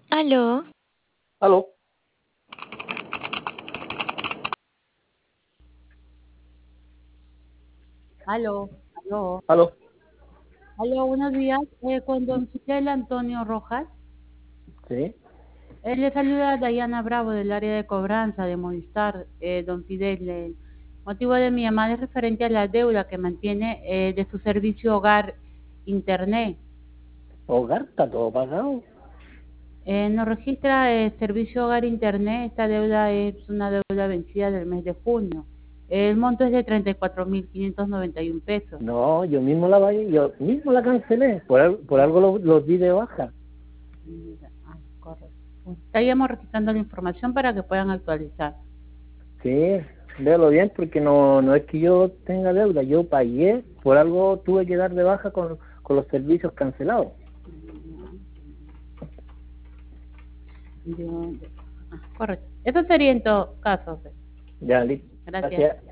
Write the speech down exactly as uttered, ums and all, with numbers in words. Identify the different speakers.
Speaker 1: Aló,
Speaker 2: Aló,
Speaker 3: Aló, aló,
Speaker 2: aló,
Speaker 3: aló, buenos días. Eh, con don Fidel Antonio Rojas.
Speaker 2: sí,
Speaker 3: Él le saluda a Dayana Bravo del área de cobranza de Movistar. Eh, don Fidel, el motivo de mi llamada es referente a la deuda que mantiene eh, de su servicio hogar Internet.
Speaker 2: hogar, está todo pagado.
Speaker 3: Eh, nos registra el servicio hogar Internet. Esta deuda es una deuda vencida del mes de junio. El monto es de treinta y cuatro mil quinientos noventa y un pesos.
Speaker 2: No, yo mismo la valle- yo mismo la cancelé, por, al- por algo los lo di de baja.
Speaker 3: Ah, correcto. Estaríamos registrando la información para que puedan actualizar.
Speaker 2: Sí, véalo bien porque no, no es que yo tenga deuda, yo pagué, por algo tuve que dar de baja con, con los servicios cancelados.
Speaker 3: Yo- ah, correcto. Eso sería en todo caso.
Speaker 2: Ya, listo.
Speaker 3: Gracias.
Speaker 2: Gracias.